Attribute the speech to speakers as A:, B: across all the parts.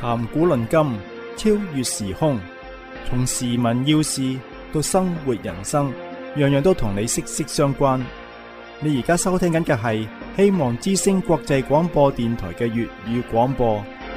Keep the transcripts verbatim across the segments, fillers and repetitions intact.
A: 談古論今，超越時空，從時聞要事到生活人生，樣樣都同你息息相關。你而家收聽緊嘅係希望之聲國際廣播電台嘅粵語廣播。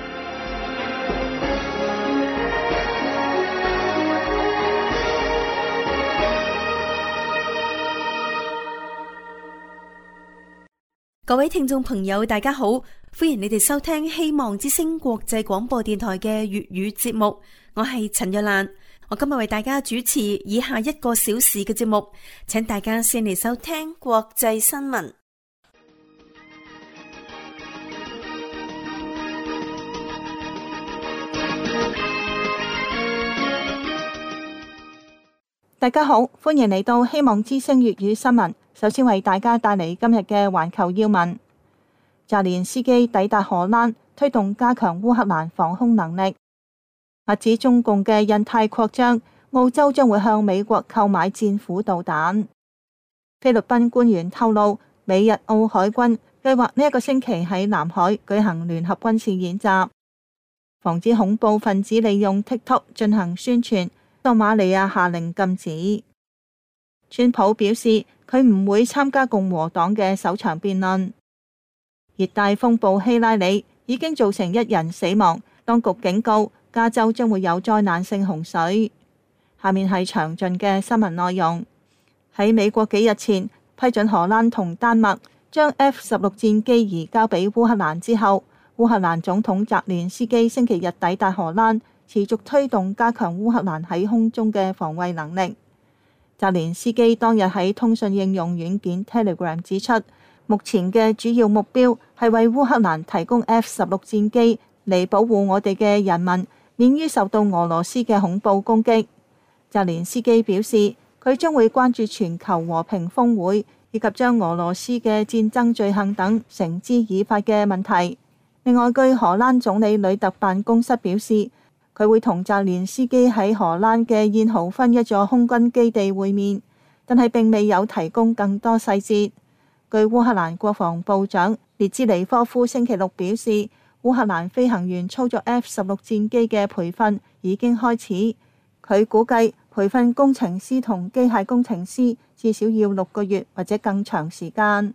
B: 各位聽眾朋友，大家好，歡迎你哋收聽希望之聲國際廣播電台嘅粵語節目。我係陳若蘭，我今日為大家主持以下一個小時嘅節目，請大家先嚟收聽國際新聞。
C: 大家好，歡迎嚟到希望之聲粵語新聞。首先為大家帶嚟今日嘅環球要聞。澤連斯基抵達荷蘭，推動加強烏克蘭防空能力。遏止中共嘅印太擴張，澳洲將會向美國購買戰斧導彈。菲律賓官員透露，美日澳海軍計劃呢一個星期喺南海舉行聯合軍事演習，防止恐怖分子利用 TikTok 進行宣傳。索馬利亞下令禁止。川普表示佢唔會參加共和黨嘅首場辯論。熱帶風暴希拉里已經造成一人死亡，當局警告加州將會有災難性洪水。下面係詳盡嘅新聞內容。喺美國幾日前批准荷蘭同丹麥將 F 十六戰機移交俾烏克蘭之後，烏克蘭總統澤連斯基星期日抵達荷蘭，持續推動加強烏克蘭喺空中嘅防衛能力。澤連斯基當日喺通訊應用軟件 Telegram 指出，目前嘅主要目標係為烏克蘭提供 F 十六戰機嚟保護我哋嘅人民免於受到俄羅斯嘅恐怖攻擊。澤連斯基表示，佢將會關注全球和平峰會以及將俄羅斯嘅戰爭罪行等繩之以法嘅問題。另外，據荷蘭總理呂特辦公室表示，佢會同澤連斯基喺荷蘭嘅燕豪芬一座空軍基地會面，但係並未有提供更多細節。據烏克蘭國防部長列茲尼科夫星期六表示，烏克蘭飛行員操作 F 十六戰機嘅培訓已經開始。佢估計培訓工程師同機械工程師至少要六個月或者更長時間。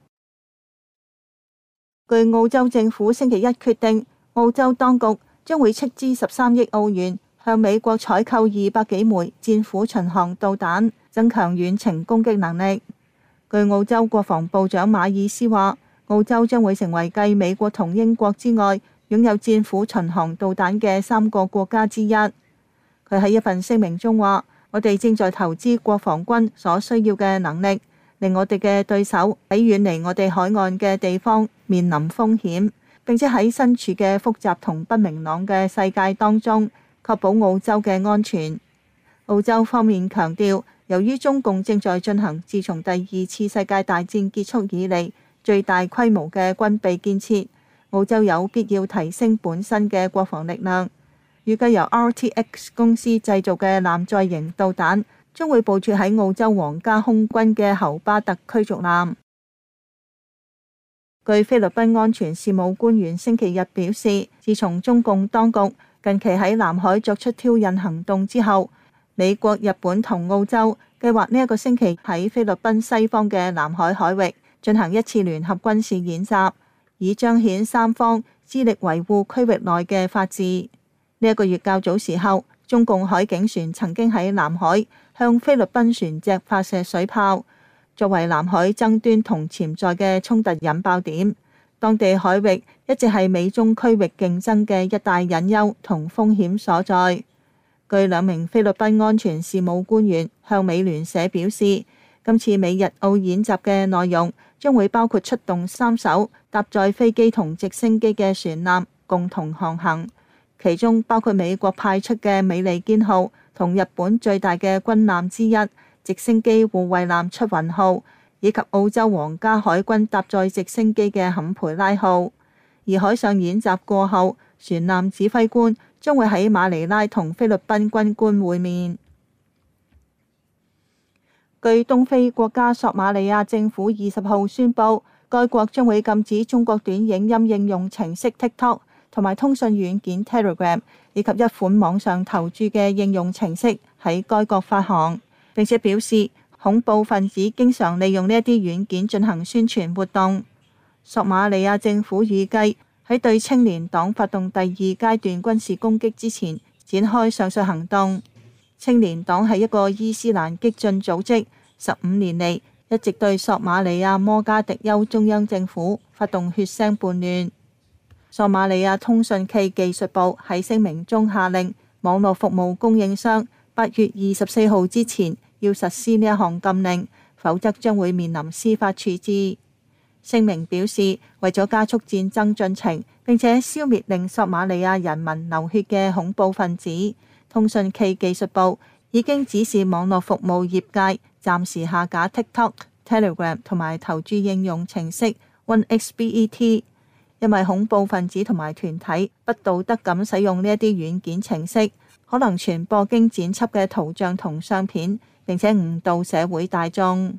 C: 據澳洲政府星期一決定，澳洲當局將會斥資十三億澳元向美國採購二百幾枚戰斧巡航導彈，增強遠程攻擊能力。據澳洲國防部長馬爾斯話，澳洲將會成為繼美國同英國之外擁有戰斧巡航導彈嘅三個國家之一。佢喺一份聲明中話，我哋正在投資國防軍所需要嘅能力，令我哋嘅對手喺遠離我哋海岸嘅地方面臨風險，並且喺身處嘅複雜同不明朗嘅世界當中，確保澳洲嘅安全。澳洲方面強調，由於中共正在進行自從第二次世界大戰結束以嚟最大規模嘅軍備建設，澳洲有必要提升本身嘅國防力量。預計由 R T X 公司製造嘅艦載型導彈將會部署喺澳洲皇家空軍嘅侯巴特驅逐艦。據菲律賓安全事務官員星期日表示，自從中共當局近期喺南海作出挑釁行動之後，美國、日本同澳洲計劃呢一個星期喺菲律賓西方嘅南海海域進行一次聯合軍事演習，以彰顯三方致力維護區域內嘅法治。呢一個月較早時候，中共海警船曾經喺南海向菲律賓船隻發射水炮，作為南海爭端同潛在嘅衝突引爆點。當地海域一直係美中區域競爭嘅一大隱憂同風險所在。據兩名菲律賓安全事務官員向美聯社表示，今次美日澳演習嘅內容將會包括出動三艘搭載飛機同直升機嘅船艦共同航行，其中包括美國派出嘅美利堅號同日本最大嘅軍艦之一直升機護衛艦出雲號，以及澳洲皇家海軍搭載直升機嘅坎培拉號。而海上演習過後，船艦指揮官將會喺馬尼拉同菲律賓軍官會面。據東非國家索馬利亞政府二十號宣布，該國將會禁止中國短影音應用程式 TikTok 同埋通訊軟件 Telegram 以及一款網上投注嘅應用程式喺該國發行，並且表示恐怖分子經常利用呢一啲軟件進行宣傳活動。索馬利亞政府預計喺對青年黨發動第二階段軍事攻擊之前展開上述行動。青年黨係一個伊斯蘭激進組織，十五年嚟一直對索馬利亞摩加迪休中央政府發動血腥叛亂。索馬利亞通訊暨技術部喺聲明中下令網絡服務供應商八月二十四號之前要實施呢一項禁令，否則將會面臨司法處置。聲明表示，為咗加速戰爭進程，並且消滅令索馬利亞人民流血嘅恐怖分子，通訊暨技術部已經指示網絡服務業界暫時下架 TikTok、Telegram 同埋投注應用程式 OneXBet， 因為恐怖分子同埋團體不道德咁使用呢一啲軟件程式，可能傳播經剪輯嘅圖像同相片，並且誤導社會大眾。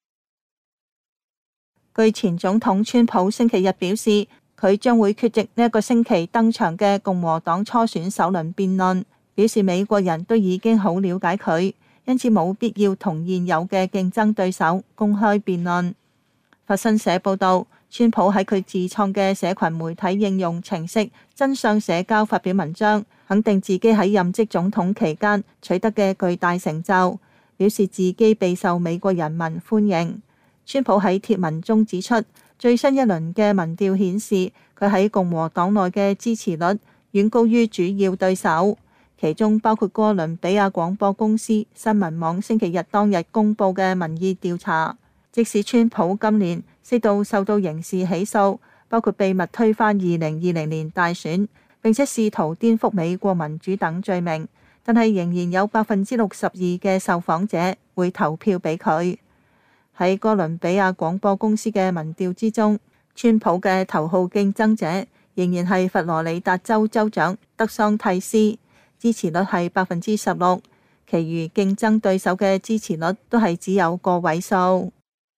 C: 據前總統川普星期日表示，佢將會缺席呢一個星期登場嘅共和黨初選首輪辯論。表示美國人都已經好了解佢，因此冇必要同現有嘅競爭對手公開辯論。法新社報導，川普喺佢自創嘅社群媒體應用程式真相社交發表文章，肯定自己喺任職總統期間取得嘅巨大成就，表示自己備受美國人民歡迎。川普喺貼文中指出，最新一輪嘅民調顯示佢喺共和黨內嘅支持率遠高於主要對手。其中包括哥倫比亞廣播公司新聞網星期日當日公佈嘅民意調查，即使川普今年四度受到刑事起訴，包括秘密推翻二零二零年大選，並且試圖顛覆美國民主等罪名，但係仍然有百分之六十二嘅受訪者會投票俾佢。喺哥倫比亞廣播公司嘅民調之中，川普嘅頭號競爭者仍然係佛羅里達州州長德桑蒂斯，支持率係百分之十六，其餘競爭對手嘅支持率都係只有個位數。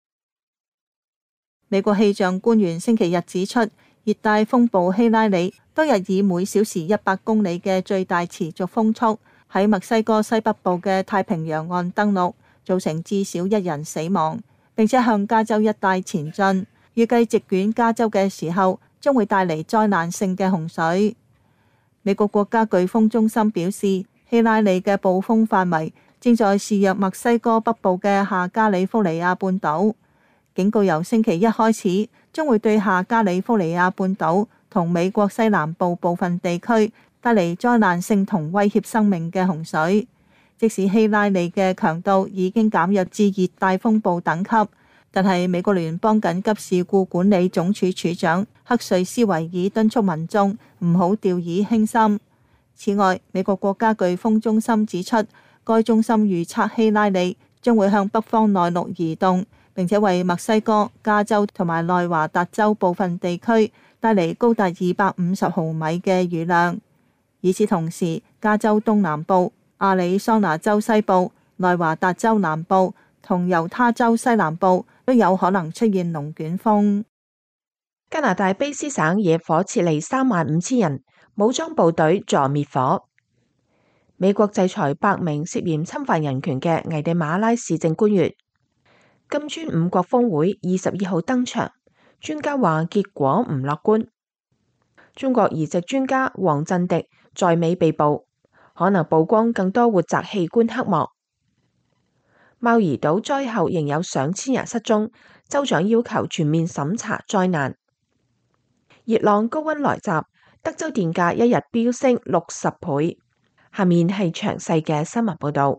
C: 美國氣象官員星期日指出，熱帶風暴希拉里當日以每小時一百公里嘅最大持續風速喺墨西哥西北部嘅太平洋岸登陸，造成至少一人死亡，並且向加州一帶前進，預計席捲加州嘅時候將會帶嚟災難性嘅洪水。美國國家颶風中心表示，希拉里嘅暴風範圍正在肆虐墨西哥北部嘅下加利福尼亞半島，警告由星期一開始將會對下加利福尼亞半島同美國西南部部分地區帶嚟災難性同威脅生命嘅洪水。即使希拉里嘅強度已經減弱至熱帶風暴等級，但係美國聯邦緊急事故管理總署署長克瑞斯維爾敦促民眾唔好掉以輕心。此外，美國國家颶風中心指出，該中心預測希拉里將會向北方內陸移動，並且為墨西哥、加州同埋內華達州部分地區帶嚟高達二百五十毫米嘅雨量。與此同時，加州東南部、亞利桑那州西部、內華達州南部同猶他州西南部都有可能出現龍捲風。
D: 加拿大卑斯省野火撤離三萬五千人，武裝部隊助滅火。美國制裁百名涉嫌侵犯人權嘅危地馬拉市政官員。金磚五國峰會二十二號登場，專家話結果唔樂觀。中國移植專家王振迪在美被捕，可能曝光更多活摘器官黑幕。貓兒島災後仍有上千人失蹤，州長要求全面審查災難。熱浪高溫來襲，德州電價一日飆升六十倍。下面係詳細嘅新聞報道。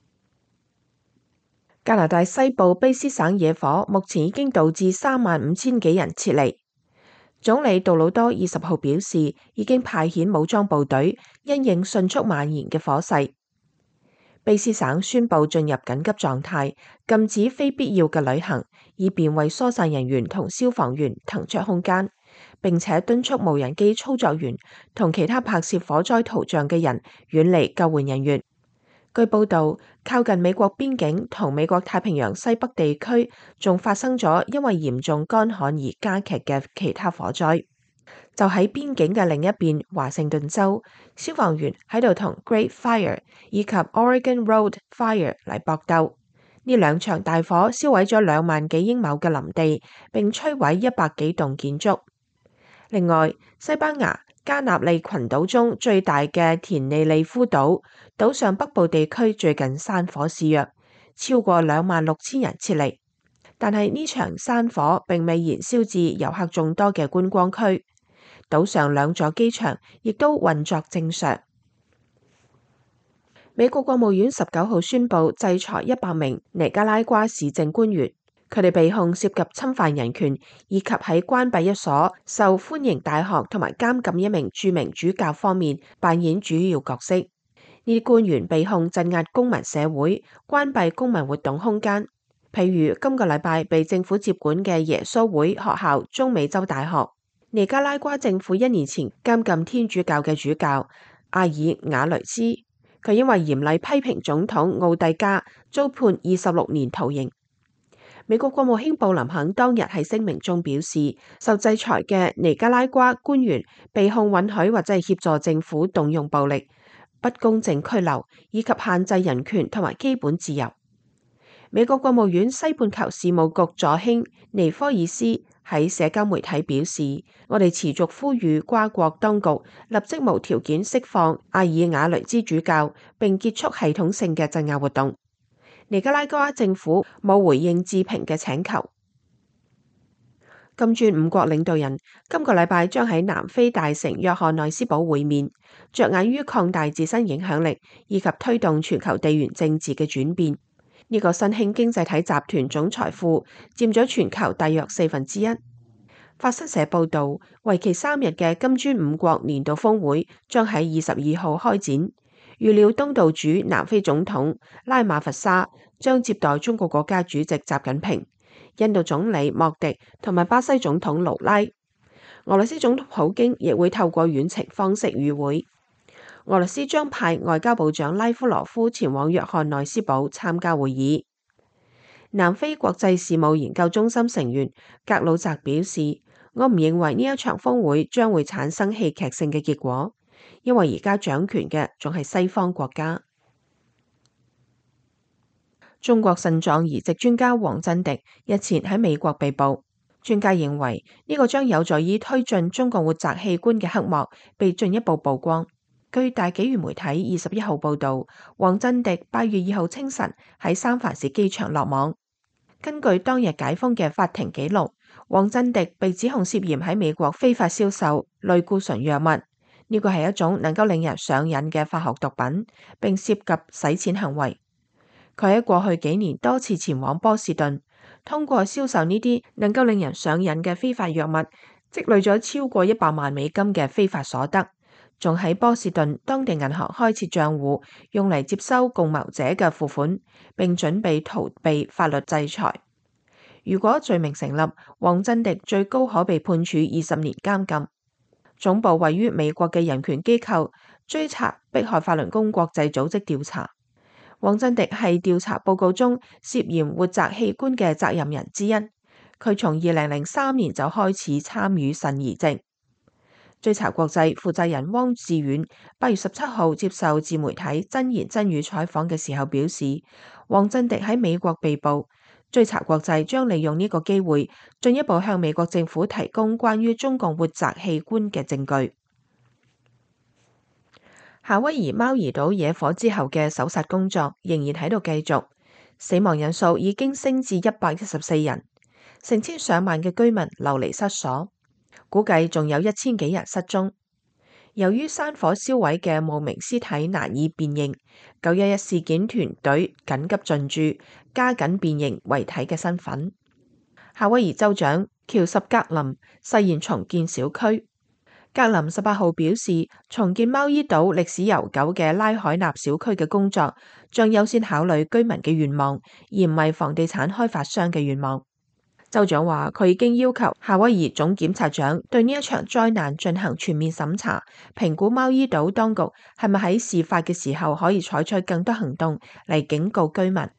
D: 加拿大西部卑斯省野火目前已經導致三萬五千幾人撤離。總理杜魯多二十號表示，已經派遣武裝部隊因應迅速蔓延嘅火勢。卑斯省宣布進入緊急狀態，禁止非必要嘅旅行，以便為疏散人員同消防員騰出空間，並且敦促無人機操作員同其他拍攝火災圖像嘅人遠離救援人員。據報道，靠近美國邊境同美國太平洋西北地區仲發生咗因為嚴重乾旱而加劇嘅其他火災。 就喺邊境嘅另一邊華盛頓州，消防員喺度同 Great Fire 以及 Oregon Road Fire 嚟搏鬥。呢兩場大火燒毀咗兩萬幾英畝嘅林地，並摧毀一百幾棟建築。另外，西班牙加納利群島中最大嘅田尼利夫島，島上北部地區最近山火肆虐，超過兩萬六千人撤離。但係呢場山火並未燃燒至遊客眾多嘅觀光區。島上兩座機場亦都運作正常。美國國務院十九號宣布制裁一百名尼加拉瓜市政官員，佢哋被控涉及侵犯人權，以及喺關閉一所受歡迎大學同埋監禁一名著名主教方面扮演主要角色。呢啲官員被控鎮壓公民社會，關閉公民活動空間，譬如今個禮拜被政府接管嘅耶穌會學校中美洲大學。尼加拉瓜政府一年前監禁天主教嘅主教阿爾瓦雷斯，佢因為嚴厲批評總統奧蒂加，遭判二十六年徒刑。美國國務卿布林肯當日喺聲明中表示，受制裁嘅尼加拉瓜官員被控允許或者係協助政府動用暴力、不公正拘留以及限制人權同埋基本自由。美國國務院西半球事務局助卿尼科爾斯喺社交媒體表示，我哋持續呼籲瓜國當局立即無條件釋放阿爾瓦雷茲主教，並結束系統性嘅鎮壓活動。尼加拉瓜政府冇回應置評嘅請求。金磚五國領導人今個禮拜將喺南非大城約翰內斯堡會面，着眼於擴大自身影響力以及推動全球地緣政治嘅轉變。呢個新興經濟體集團總財富佔咗全球大約四分之一。法新社報導，為期三日嘅金磚五國年度峰會將喺二十二號開展，預料東道主南非總統拉馬佛沙將接待中國國家主席習近平、印度總理莫迪同埋巴西總統盧拉。俄羅斯總統普京亦會透過遠程方式與會。俄羅斯將派外交部長拉夫羅夫前往約翰內斯堡參加會議。南非國際事務研究中心成員格魯澤表示，我唔認為呢一場峰會將會產生戲劇性嘅結果，因為而家掌權嘅仲係西方國家。中國腎臟移植專家王振迪日前喺美國被捕，專家認為呢個將有助於推進中國活摘器官嘅黑幕被進一步曝光。據大紀元媒體二十一號報導，王振迪八月二號清晨喺三藩市機場落網。根據當日解封嘅法庭記錄，王振迪被指控涉嫌喺美國非法銷售類固醇藥物，呢個係一種能夠令人上癮嘅化學毒品，並涉及洗錢行為。佢喺過去幾年多次前往波士頓，通過銷售呢啲能夠令人上癮嘅非法藥物，積累咗超過一百萬美金嘅非法所得。仲喺波士頓當地銀行開設賬戶，用嚟接收共謀者嘅付款，並準備逃避法律制裁。如果罪名成立，王振迪最高可被判處二十年監禁。總部位於美國嘅人權機構追查迫害法輪功國際組織調查，王振迪係調查報告中涉嫌活摘器官嘅責任人之一。佢從二零零三年就開始參與腎移植。追查國際負責人汪志遠八月十七號接受自媒體真言真語採訪嘅時候表示，王振迪喺美國被捕，追查國際將利用呢個機會進一步向美國政府提供關於中共活摘器官嘅證據。夏威夷貓兒島野火之後嘅搜索工作仍然喺度繼續，死亡人數已經升至一百一十四人，成千上萬嘅居民流離失所。估計仲有一千幾人失蹤。由於山火燒毀嘅無名屍體難以辨認，九一一事件團隊緊急進駐，加緊辨認遺體嘅身份。夏威夷州長喬什格林誓言重建小區。格林十八號表示，重建貓伊島歷史悠久嘅拉海納小區嘅工作將優先考慮居民嘅願望，而唔係房地產開發商嘅願望。州長話，佢已經要求夏威夷總檢察長對呢一場災難進行全面審查，評估貓伊島當局係咪喺事發嘅時候可以採取更多行動嚟警告居民。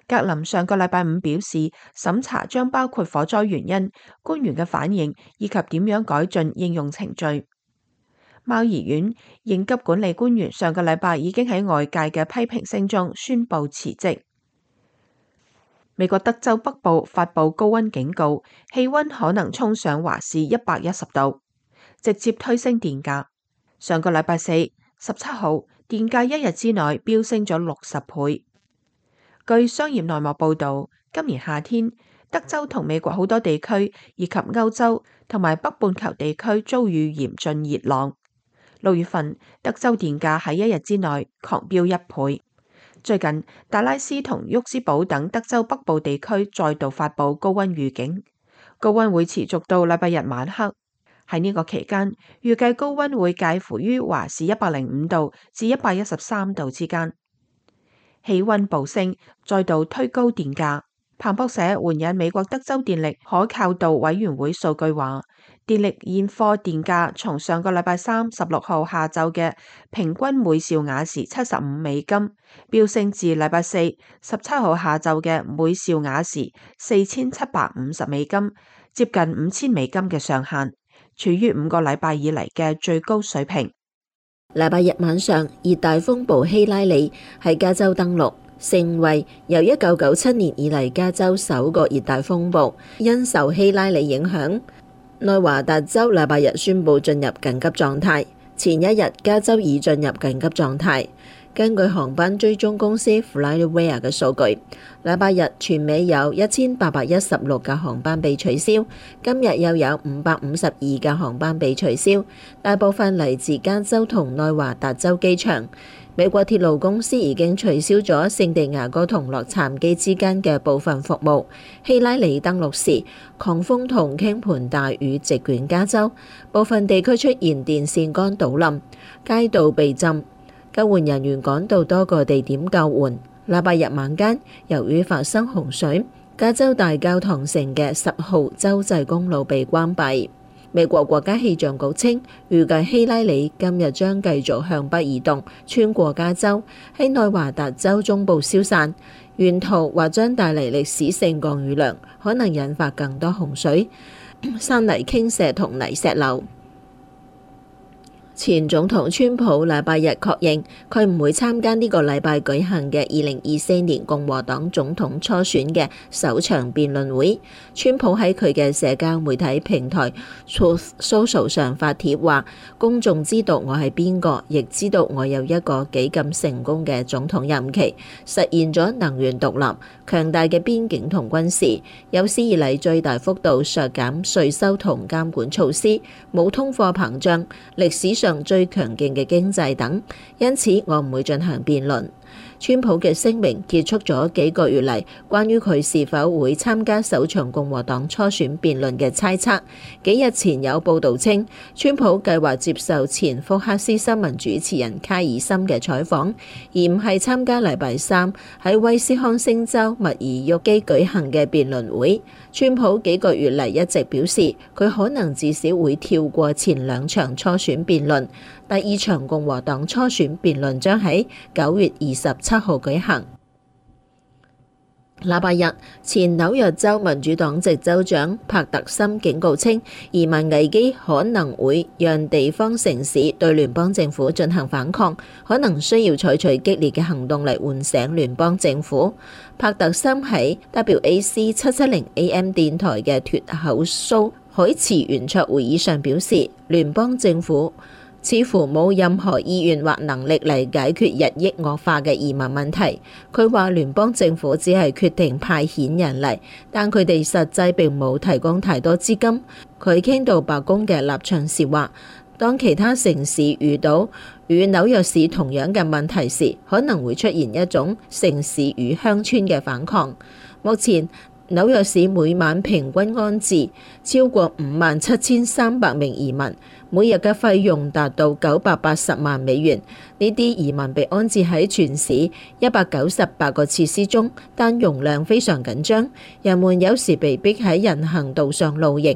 D: 格林上個禮拜五表示，審查將包括火災原因、官員嘅反應以及點樣改進應用程序。貓兒院應急管理官員上個禮拜已經喺外界嘅批評聲中宣布辭職。美國德州北部發布高溫警告，氣溫可能衝上華氏一百一十度，直接推升電價。上個禮拜四，十七號，電價一日之內飆升咗六十倍。據商業內幕報道，今年夏天，德州同美國好多地區以及歐洲同埋北半球地區遭遇嚴峻熱浪。六月份，德州電價喺一日之內狂飆一倍。最近，達拉斯同沃斯堡等德州北部地區再度發布高溫預警，高溫會持續到禮拜日晚黑。喺呢個期間，預計高溫會介乎於華氏一百零五度至一百一十三度之間。氣溫暴升，再度推高電價。彭博社援引美國德州電力可靠度委員會數據話，電力現貨電價從上個禮拜三十六號下晝嘅平均每兆瓦時七十五美金，飆升至禮拜四十七號下晝嘅每兆瓦時四千七百五十美金，接近五千美金嘅上限，處於五個禮拜以嚟嘅最高水平。
E: 禮拜日晚上，熱帶風暴希拉里喺加州登陸，成為由一九九七年以嚟加州首個熱帶風暴。因受希拉里影響，內華達州禮拜日宣布進入緊急狀態。前一日，加州已進入緊急狀態。根據航班追蹤公司 FlightAware 嘅數據，禮拜日全美有一千八百一十六架航班被取消，今日又有五百五十二架航班被取消，大部分嚟自加州同內華達州機場。美國鐵路公司已經取消咗聖地牙哥同洛杉磯之間嘅部分服務。希拉里登陸時，狂風同傾盆大雨席捲加州，部分地區出現電線桿倒冧、街道被浸。救援人員趕到多個地點救援。禮拜日晚間，由於發生洪水，加州大教堂城嘅十號州際公路被關閉。美國國家氣象局稱，預計希拉里今日將繼續向北移動，穿過加州，喺內華達州中部消散，沿途或將帶嚟歷史性降雨量，可能引發更多洪水、山泥傾瀉同泥石流。前總統川普禮拜日確認，佢唔會參加呢個禮拜舉行嘅二零二四年共和黨總統初選嘅首場辯論會。川普喺佢嘅社交媒體平台 Truth Social 上發帖話，公眾知道我係邊個，亦知道我有一個幾咁成功嘅總統任期，實現咗能源獨立、強大嘅邊境同軍事，有史以嚟最大幅度削減稅收同監管措施，冇通貨膨脹，歷史上最強勁嘅經濟等，因此我唔會進行辯論。川普嘅聲明結束咗幾個月嚟關於佢是否會參加首場共和黨初選辯論嘅猜測。幾日前有報道稱，川普計劃接受前福克斯新聞主持人卡爾森嘅採訪，而唔係參加禮拜三喺威斯康星州密爾沃基舉行嘅辯論會。川普幾個月嚟一直表示，佢可能至少會跳過前兩場初選辯論。第二場共和黨初選辯論將喺九月二十七號舉行。禮拜日，前紐約州民主黨籍州長帕特森警告稱，移民危機可能會讓地方城市對聯邦政府進行反抗，可能需要採取激烈嘅行動嚟喚醒聯邦政府。帕特森喺 W A C 七七零 A M 電台嘅脫口 show 海慈圓桌會議上表示，聯邦政府似乎冇任何意願或能力嚟解決日益惡化嘅移民問題。佢話聯邦政府只係決定派遣人嚟，但佢哋實際並冇提供太多資金。佢傾到白宮嘅立場時話，當其他城市遇到與紐約市同樣嘅問題時，可能會出現一種城市與鄉村嘅反抗。目前紐約市每晚平均安置超過五萬七千三百名移民，每日嘅費用達到九百八十萬美元。呢啲移民被安置喺全市一百九十八個設施中，但容量非常緊張，人們有時被逼喺人行道上露營。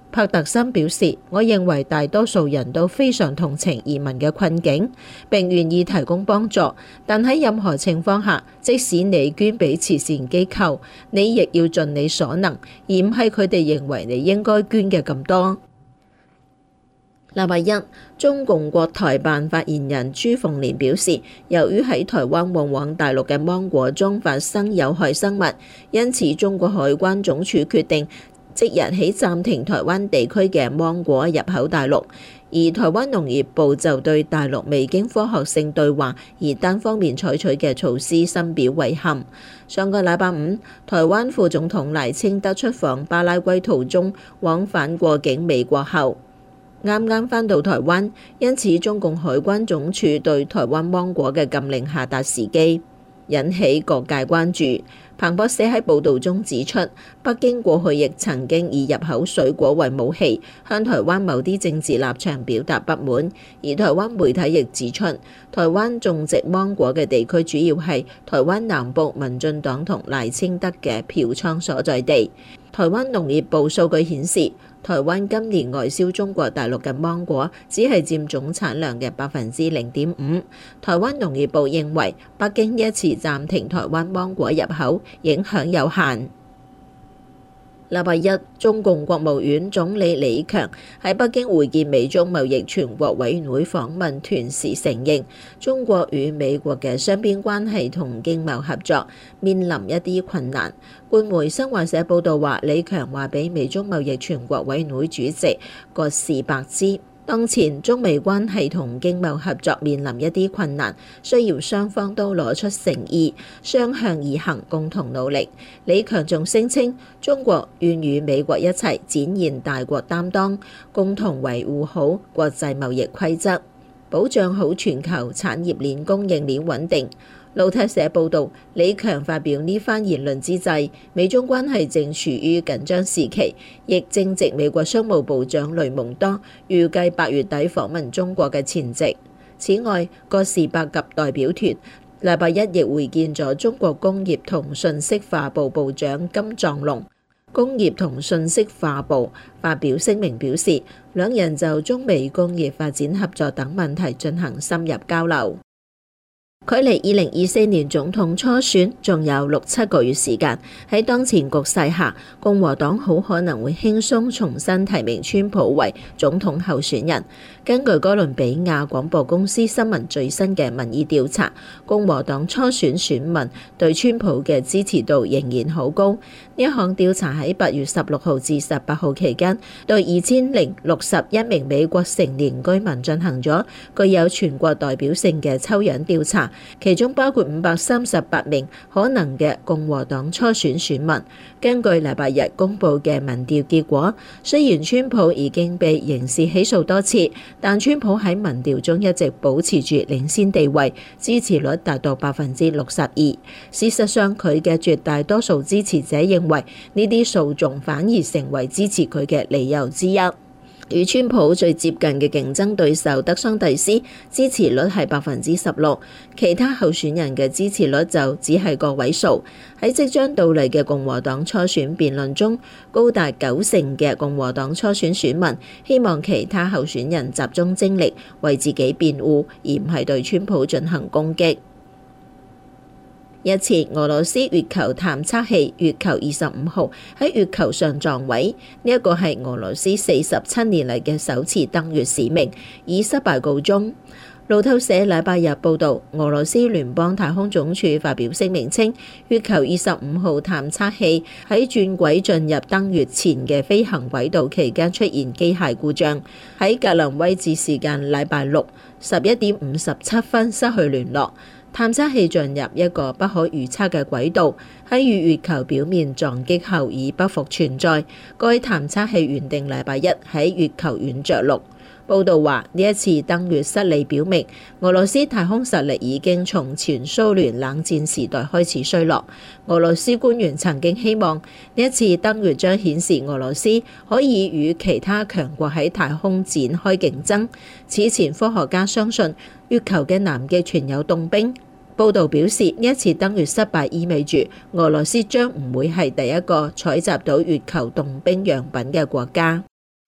E: 帕特森表示，我認為大多數人都非常同情移民嘅困境，並願意提供幫助。但喺任何情況下，即使你捐俾慈善機構，你亦要盡你所能，而唔係佢哋認為你應該捐嘅咁多。禮拜一，中共國台辦發言人朱鳳蓮表示，由於喺台灣運往大陸嘅芒果中發生有害生物，因此中國海關總署決定即日起暫停台灣地區嘅芒果入口大陸，而台灣農業部就對大陸未經科學性對話而單方面採取嘅措施深表遺憾。上個禮拜五，台灣副總統賴清德出訪巴拉圭途中往返過境美國後，啱啱返到台灣，因此中共海關總署對台灣芒果嘅禁令下達時機，引起各界關注。彭博社喺報導中指出，北京過去亦曾經以入口水果為武器，向台灣某啲政治立場表達不滿。而台灣媒體亦指出，台灣種植芒果嘅地區主要係台灣南部民進黨同賴清德嘅票倉所在地。台灣農業部數據顯示，台灣今年外銷中國大陸嘅芒果只係佔總產量嘅百分之零點五。台灣農業部認為，北京一次暫停台灣芒果入口影響有限。禮拜一，中共國務院總理李強喺北京會見美中貿易全國委員會訪問團時承認，中國與美國嘅雙邊關係同經貿合作面臨一啲困難。官媒新華社報導話，李強話俾美中貿易全國委員會主席葛士伯知，當前中美關係同經貿合作面臨一啲困難，需要雙方都攞出誠意，雙向而行，共同努力。李強仲聲稱，中國願與美國一齊展現大國擔當，共同維護好國際貿易規則，保障好全球產業鏈供應鏈穩定。路透社報導，李強發表呢番言論之際，美中關係正處於緊張時期，亦正值美國商務部長雷蒙多預計八月底訪問中國嘅前夕。此外，葛士伯及代表團禮拜一亦會見咗中國工業同信息化部部長金藏龍。工業同信息化部發表聲明表示，兩人就中美工業發展合作等問題進行深入交流。距離二零二四年總統初選仲有六七個月時間，喺當前局勢下，共和黨好可能會輕鬆重新提名川普為總統候選人。根據哥倫比亞廣播公司新聞最新嘅民意調查，共和黨初選選民對川普嘅支持度仍然好高。呢一項調查喺八月十六號至十八號期間，對二千零六十一名美國成年居民進行咗具有全國代表性嘅抽樣調查。其中包括五百三十八名可能嘅共和黨初選選民。根據禮拜日公佈嘅民調結果，雖然川普已經被刑事起訴多次，但川普喺民調中一直保持住領先地位，支持率達到百分之六十二。事實上，佢嘅絕大多數支持者認為呢啲訴訟反而成為支持佢嘅理由之一。與川普最接近嘅競爭對手德桑蒂斯支持率係百分之十六，其他候選人嘅支持率就只係個位數。喺即將到嚟嘅共和黨初選辯論中，高達九成嘅共和黨初選選民希望其他候選人集中精力為自己辯護，而唔係對川普進行攻擊。日前，俄羅斯月球探測器月球二十五號喺月球上撞毀，呢一個係俄羅斯四十七年嚟嘅首次登月使命，以失敗告終。路透社禮拜日報導，俄羅斯聯邦太空總署發表聲明稱，月球二十五號探測器喺轉軌進入登月前嘅飛行軌道期間出現機械故障，喺格林威治時間禮拜六十一點五十七分失去聯絡。探測器進入一個不可預測嘅軌道，喺與月球表面撞擊後已不復存在。該探測器原定禮拜一喺月球軟着陸。報道話，呢一次登月失利表明俄羅斯太空實力已經從前蘇聯冷戰時代開始衰落。俄羅斯官員曾經希望呢一次登月將顯示俄羅斯可以與其他強國喺太空展開競爭。此前科學家相信月球嘅南極存有凍冰。報導表示，呢一次登月失敗意味住俄羅斯將唔會係第一個採集到月球凍冰樣品嘅國家。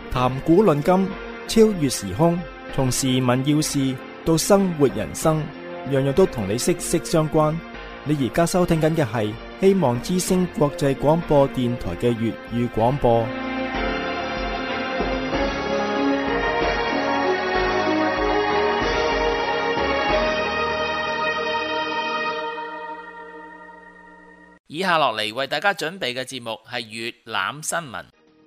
A: 談古論今，超越時空，從時聞要事到生活人生，樣樣都同你息息相關。你而家收聽緊嘅係希望之聲國際廣播電台嘅粵語廣播。
F: 以下落嚟為大家準備嘅節目係粵覽新聞。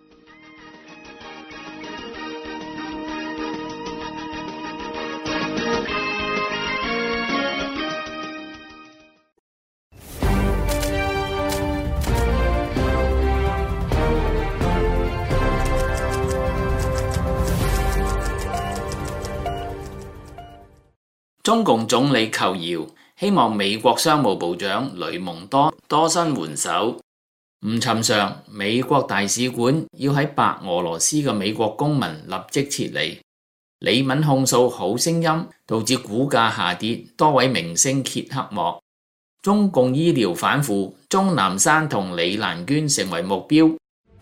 F: 中共總理求饒，希望美國商務部長雷蒙多多伸援手。唔尋常，美國大使館要喺白俄羅斯嘅美國公民立即撤離。李敏控訴好聲音導致股價下跌，多位明星揭黑幕。中共醫療反腐，鍾南山同李蘭娟成為目標。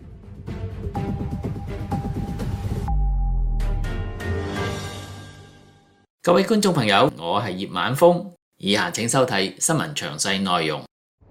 F: 各位觀眾朋友，我係葉晚風，以下請收睇新聞詳細內容。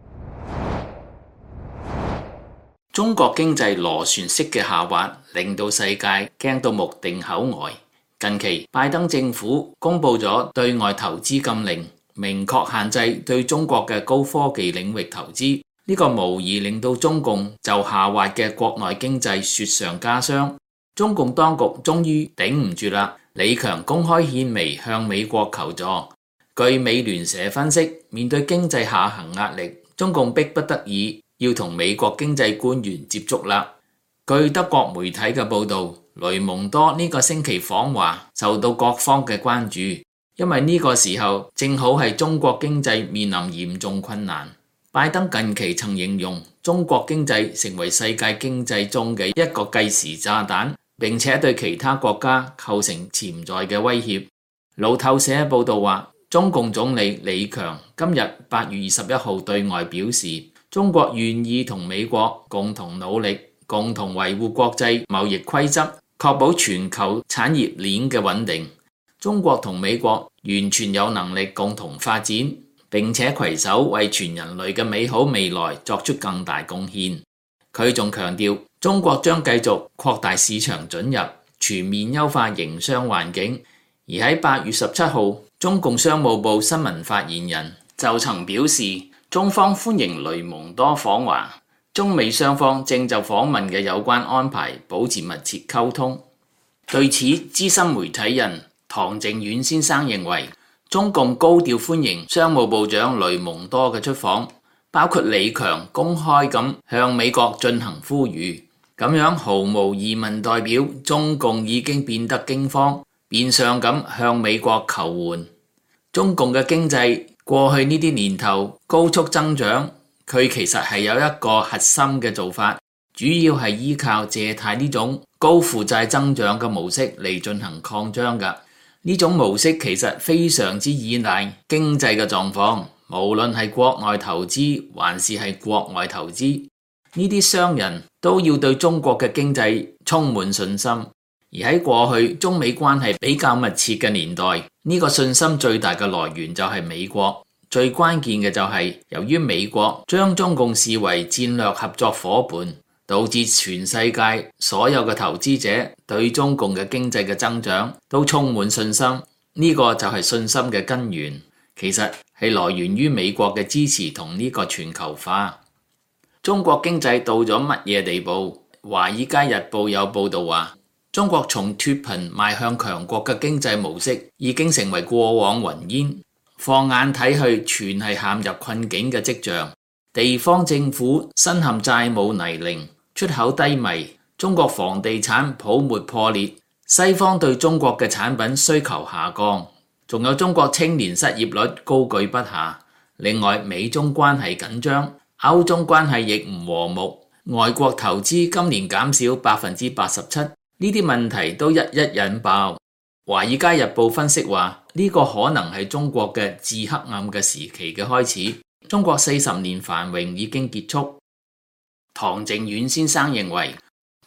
F: 中國經濟螺旋式嘅下滑，令到世界驚到目定口呆。近期，拜登政府公布咗對外投資禁令，明確限制對中國嘅高科技領域投資。呢個無疑令到中共就下滑嘅國內經濟雪上加霜。中共當局終於頂唔住啦。李強公開獻媚向美國求助。據美聯社分析，面對經濟下行壓力，中共迫不得已要同美國經濟官員接觸啦。據德國媒體嘅報道，雷蒙多呢個星期訪華受到各方嘅關注，因為呢個時候正好係中國經濟面臨嚴重困難。拜登近期曾形容中國經濟成為世界經濟中嘅一個計時炸彈，並且對其他國家構成潛在嘅威脅。路透社報道話，中共總理李強今日八月二十一號對外表示，中國願意同美國共同努力，共同維護國際貿易規則，確保全球產業鏈嘅穩定。中國同美國完全有能力共同發展，並且攜手為全人類嘅美好未來作出更大貢獻。佢仲強調，中國將繼續擴大市場准入，全面優化營商環境。而喺八月十七號，中共商務部新聞發言人就曾表示，中方歡迎雷蒙多訪華，中美雙方正就訪問嘅有關安排保持密切溝通。對此，資深媒體人唐靖遠先生認為，中共高調歡迎商務部長雷蒙多嘅出訪，包括李強公開咁向美國進行呼籲，咁樣毫無疑問代表中共已經變得驚慌，變相咁向美國求援。中共嘅經濟過去呢啲年頭高速增長，佢其實係有一個核心嘅做法，主要係依靠借貸呢種高負債增長嘅模式嚟進行擴張㗎。呢種模式其實非常之依賴經濟嘅狀況，無論係國內投資還是係國外投資，呢啲商人都要對中國嘅經濟充滿信心。而喺過去中美關係比較密切嘅年代，呢個信心最大嘅來源就係美國。最關鍵嘅就係由於美國將中共視為戰略合作夥伴，導致全世界所有嘅投資者對中共嘅經濟嘅增長都充滿信心。呢個就係信心嘅根源，其實係來源於美國嘅支持同呢個全球化。中國經濟到咗乜嘢地步？華爾街日報有報道話，中國從脫貧邁向強國嘅經濟模式已經成為過往雲煙，放眼睇去全係陷入困境嘅跡象。地方政府身陷債務泥濘，出口低迷，中國房地產泡沫破裂，西方對中國嘅產品需求下降，仲有中國青年失業率高居不下。另外，美中關係緊張，歐中關係亦唔和睦，外國投資今年減少百分之八十七。呢啲問題都一一引爆。華爾街日報分析話，呢個可能係中國嘅至黑暗嘅時期嘅開始，中國四十年繁榮已經結束。唐靖遠先生認為，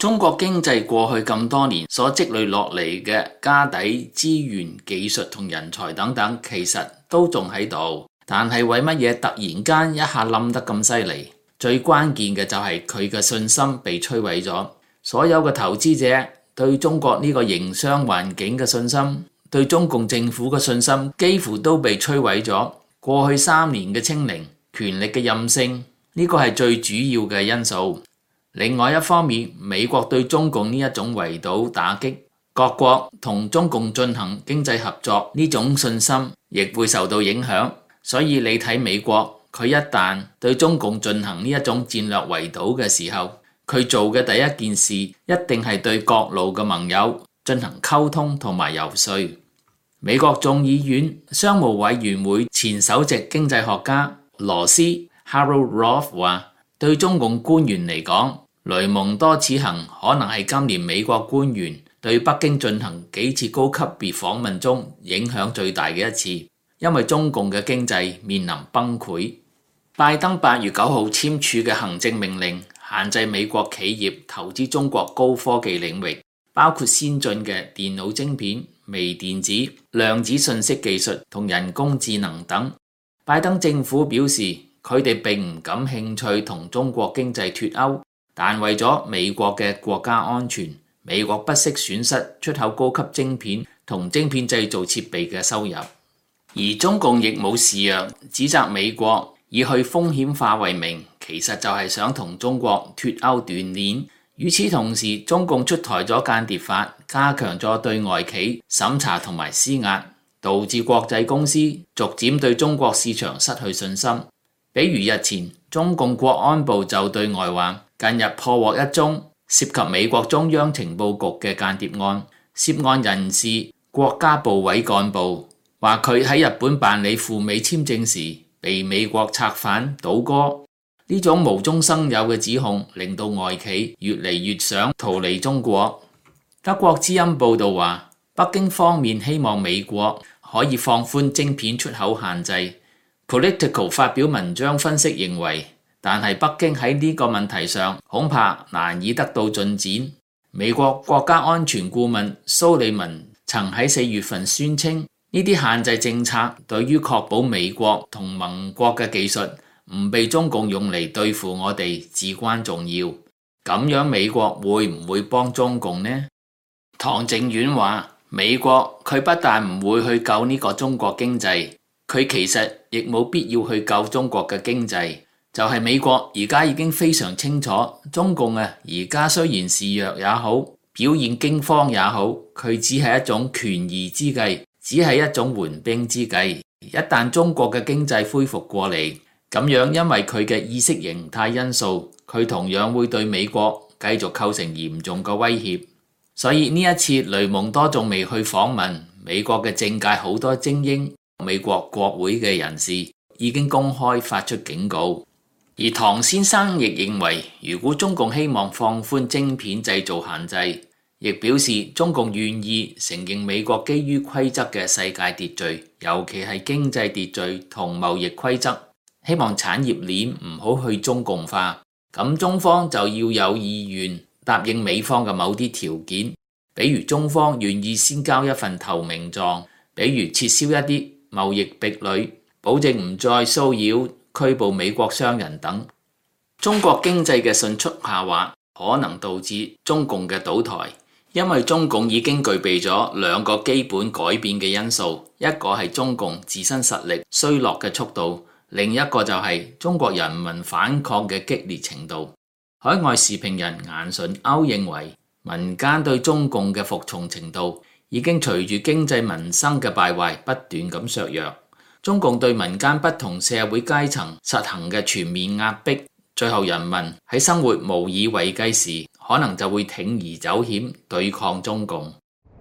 F: 中國經濟過去咁多年所積累落嚟嘅家底、資源、技術同人才等等，其實都仲喺度，但係為乜嘢突然間一下冧得咁犀利？最關鍵嘅就係佢嘅信心被摧毀咗，所有嘅投資者對中國呢個營商環境嘅信心，對中共政府嘅信心幾乎都被摧毀咗。過去三年嘅清零，權力嘅任性，呢個係最主要嘅因素。另外一方面，美國對中共呢一種圍堵打擊，各國同中共進行經濟合作呢種信心亦會受到影響。所以你睇美國，佢一旦對中共進行呢一種戰略圍堵嘅時候，佢做嘅第一件事一定係對各路嘅盟友進行溝通同埋游說。美國眾議院商務委員會前首席經濟學家羅斯 Harold Roth 話，對中共官員嚟講，雷蒙多此行可能係今年美國官員對北京進行幾次高級別訪問中影響最大嘅一次，因為中共嘅經濟面臨崩潰。拜登八月九號簽署嘅行政命令，限制美國企業投資中國高科技領域，包括先進嘅電腦晶片、微電子、量子信息技術同人工智能等。拜登政府表示，佢哋並唔感興趣同中國經濟脫鈎，但為咗美國嘅國家安全，美國不惜損失出口高級晶片同晶片製造設備嘅收入。而中共亦冇示弱，指責美國以去風險化為名，其實就係想同中國脫鈎斷鏈。與此同時，中共出台咗間諜法，加強咗對外企審查同埋施壓，導致國際公司逐漸對中國市場失去信心。比如日前，中共國安部就對外話，近日破獲一宗涉及美國中央情報局嘅間諜案，涉案人士國家部委幹部，話佢喺日本辦理赴美簽證時被美國策反倒戈。呢種無中生有嘅指控令到外企越嚟越想逃離中國。德國之音報道話，北京方面希望美國可以放寬晶片出口限制。Political 發表文章分析認為，但係北京喺呢個問題上恐怕難以得到進展。美國國家安全顧問蘇利文曾喺四月份宣稱，呢啲限制政策對於確保美國同盟國嘅技術唔被中共用嚟對付我哋至關重要。咁樣美國會唔會幫中共呢？唐靖遠話，美國佢不但唔會去救呢個中國經濟，佢其實亦冇必要去救中國嘅經濟。就係美國而家已經非常清楚，中共啊而家雖然示弱也好，表現驚慌也好，佢只係一種權宜之計，只係一種緩兵之計。一旦中國嘅經濟恢復過嚟，咁樣因為佢嘅意識形態因素，佢同樣會對美國繼續構成嚴重嘅威脅。所以呢一次雷蒙多仲未去訪問，美國嘅政界好多精英、美國國會嘅人士已經公開發出警告。而唐先生亦認為，如果中共希望放寬晶片製造限制，亦表示中共願意承認美國基於規則嘅世界秩序，尤其係經濟秩序同貿易規則，希望產業鏈唔好去中共化。咁中方就要有意願答應美方嘅某啲條件，比如中方願意先交一份投名狀，比如撤銷一啲貿易壁壘，保證唔再騷擾拘捕美國商人等。中國經濟嘅迅速下滑可能導致中共嘅倒台，因為中共已經具備咗兩個基本改變嘅因素，一個係中共自身實力衰落嘅速度，另一個就係中國人民反抗嘅激烈程度。海外時評人顏純歐認為，民間對中共嘅服從程度已經隨住經濟民生嘅敗壞不斷咁削弱。中共對民間不同社會階層實行嘅全面壓迫，最後人民喺生活無以為繼時，可能就會鋌而走險對抗中共。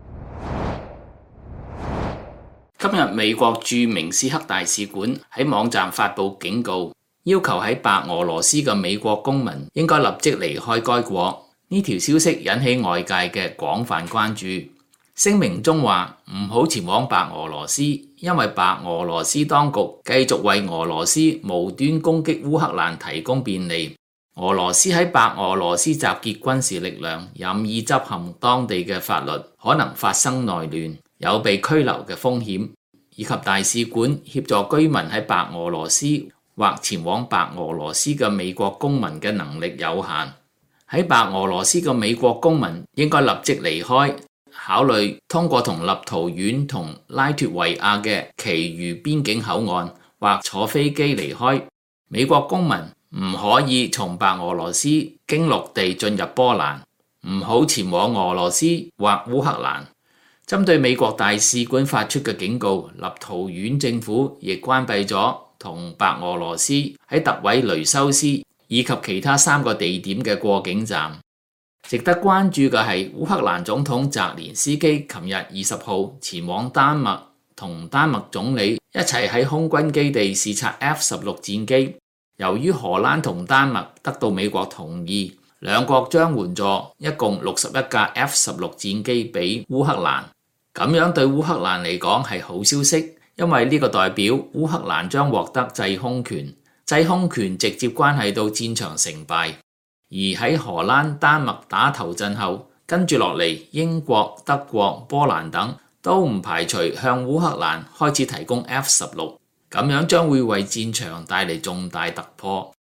F: 今日美國駐明斯克大使館喺網站發布警告，要求喺白俄羅斯嘅美國公民應該立即離開該國。呢條消息引起外界嘅廣泛關注。聲明中話唔好前往白俄羅斯，因為白俄羅斯當局繼續為俄羅斯無端攻擊烏克蘭提供便利。 俄羅斯喺白俄羅斯集結軍事力量，任意執行當地嘅法律，可能發生內亂，有被拘留嘅風險，以及大使館協助居民喺白俄羅斯或前往白俄羅斯嘅美國公民嘅能力有限。喺白俄羅斯嘅美國公民應該立即離開，考慮通過同立陶宛同拉脫維亞嘅其餘邊境口岸，或坐飛機離開。美國公民唔可以從白俄羅斯經陸地進入波蘭，唔好前往俄羅斯或烏克蘭。針對美國大使館發出嘅警告，立陶宛政府亦關閉咗同白俄羅斯喺特委雷修斯以及其他三個地點嘅過境站。值得關注嘅係烏克蘭總統澤連斯基琴日二十號前往丹麥，同丹麥總理一齊喺空軍基地視察 F 十六戰機。由於荷蘭同丹麥得到美國同意，兩國將援助一共六十一架 F 十六戰機俾烏克蘭。咁樣對烏克蘭嚟講係好消息，因為呢個代表烏克蘭將獲得制空權，制空權直接關係到戰場成敗。而喺荷蘭、丹麥打頭陣後，跟住落嚟英國、德國、波蘭等都唔排除向烏克蘭開始提供 F 十六。咁樣將會為戰場帶嚟重大突破。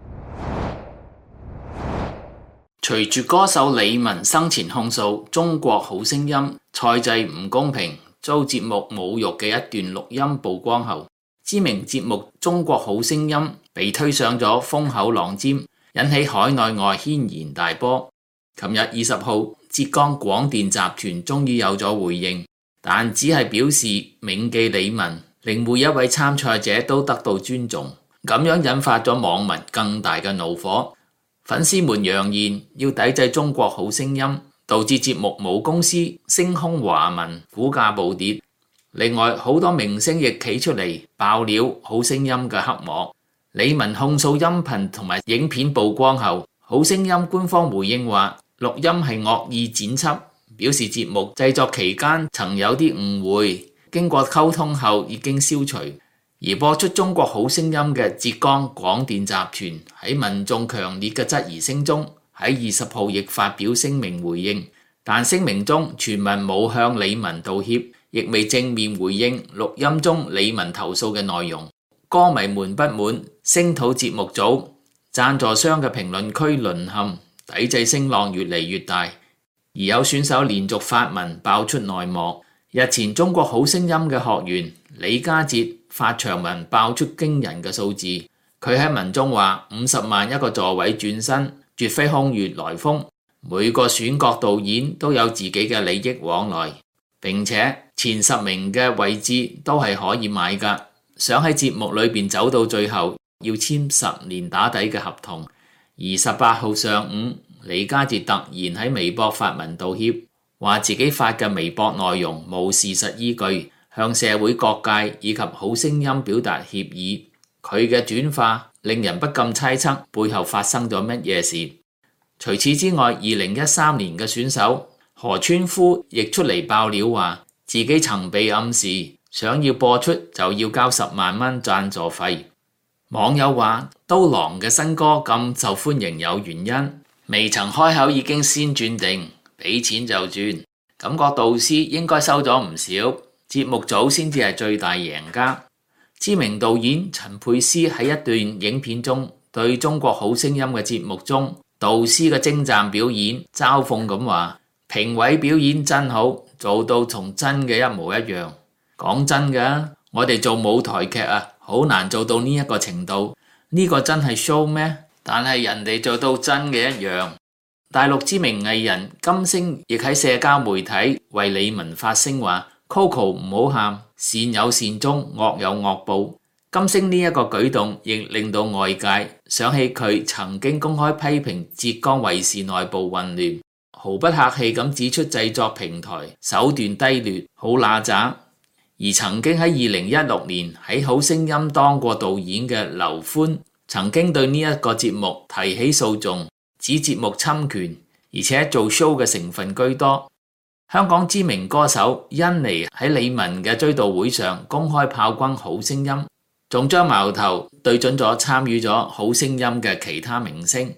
F: 隨住歌手李玟生前控訴《中國好聲音》賽制唔公平、遭節目侮辱嘅一段錄音曝光後，知名節目《中國好聲音》被推上咗風口浪尖，引起海內外軒然大波。琴日二十號，浙江廣電集團終於有咗回應，但只係表示銘記李玟，令每一位參賽者都得到尊重，咁樣引發咗網民更大嘅怒火。粉絲們揚言要抵制中國好聲音，導致節目母公司星空華文股價暴跌。另外，好多明星亦企出嚟爆料好聲音嘅黑幕。李玟控訴音頻同埋影片曝光後，好聲音官方回應話錄音係惡意剪輯，表示節目製作期間曾有啲誤會，經過溝通後已經消除。而播出中國好聲音嘅浙江廣電集團喺民眾強烈嘅質疑聲中，喺二十號亦發表聲明回應，但聲明中全文冇向李玟道歉，亦未正面回應錄音中李玟投訴嘅內容。歌迷們不滿，聲討節目組，贊助商嘅評論區淪陷，抵制聲浪越嚟越大。而有選手連續發文爆出內幕。日前中國好聲音嘅學員李家哲發長文爆出驚人嘅數字，佢喺文中話五十萬一個座位轉身，絕非空穴來風，每個選角導演都有自己嘅利益往來，並且前十名嘅位置都係可以買㗎。想喺節目裏邊走到最後，要簽十年打底嘅合同。而十八號上午，李家哲突然喺微博發文道歉，話自己發嘅微博內容冇事實依據，向社會各界以及好聲音表達歉意。佢嘅轉化令人不禁猜測背後發生咗乜嘢事。除此之外，二零一三年嘅選手何川夫亦出嚟爆料，話自己曾被暗示想要播出就要交十萬蚊贊助費。網友話刀郎嘅新歌咁受歡迎有原因，未曾開口已經先轉定，俾錢就轉，感覺導師應該收咗唔少，節目組先至係最大贏家。知名導演陳佩斯喺一段影片中對中國好聲音嘅節目中導師嘅精湛表演嘲諷咁話，評委表演真好，做到同真嘅一模一樣。講真嘅，我哋做舞台劇啊，好難做到呢一個程度，呢個真係 show 咩？但係人哋做到真嘅一樣。大陸知名藝人金星亦喺社交媒體為李玟發聲，話 Coco 唔好喊，善有善終，惡有惡報。金星呢一個舉動亦令到外界想起佢曾經公開批評浙江衛視內部混亂，毫不客氣咁指出製作平台手段低劣，好乸渣。而曾經喺二零一六年喺好聲音當過導演嘅劉歡，曾經對呢一個節目提起訴訟，指節目侵權，而且做 show 嘅成分居多。香港知名歌手甄妮喺李玟嘅追悼會上公開炮轟好聲音，仲將矛頭對準咗參與咗好聲音嘅其他明星，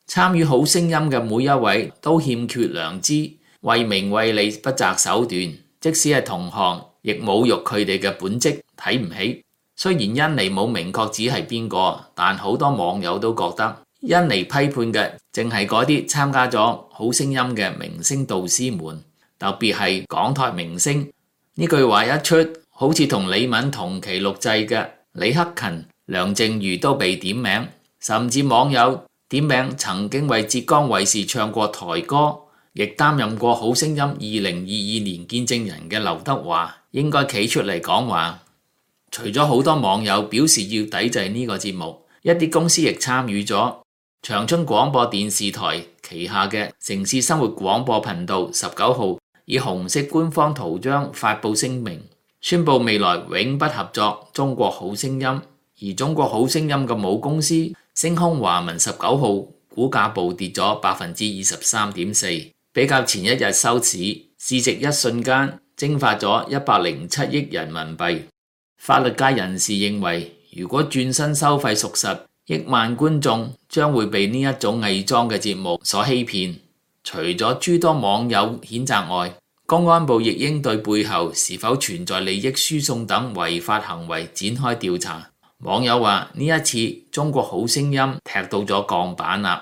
F: 參與好聲音嘅每一位都欠缺良知，為名為利不擇手段，即使係同行，亦侮辱佢哋嘅本職，睇唔起。雖然恩尼冇明確指係邊個，但好多網友都覺得恩尼批判嘅淨係嗰啲參加咗好聲音嘅明星導師們，特別係港台明星。呢句話一出，好似同李敏同期錄製嘅李克勤、梁靜茹都被點名，甚至網友點名曾經為浙江衛視唱過台歌，亦擔任過好聲音二零二二年見證人嘅劉德華，應該企出嚟講話。除咗好多網友表示要抵制呢個節目，一啲公司亦參與咗。長春廣播電視台旗下嘅城市生活廣播頻道十九號以紅色官方圖章發布聲明，宣布未來永不合作中國好聲音。而中國好聲音嘅母公司星空華文十九號股價暴跌咗百分之二十三點四，比較前一日收市市值一瞬間蒸發咗一百零七億人民幣。法律界人士認為，如果轉身收費屬實，億萬觀眾將會被呢一種偽裝嘅節目所欺騙。除咗諸多網友譴責外，公安部亦應對背後是否存在利益輸送等違法行為展開調查。網友話呢一次中國好聲音踢到咗鋼板啦。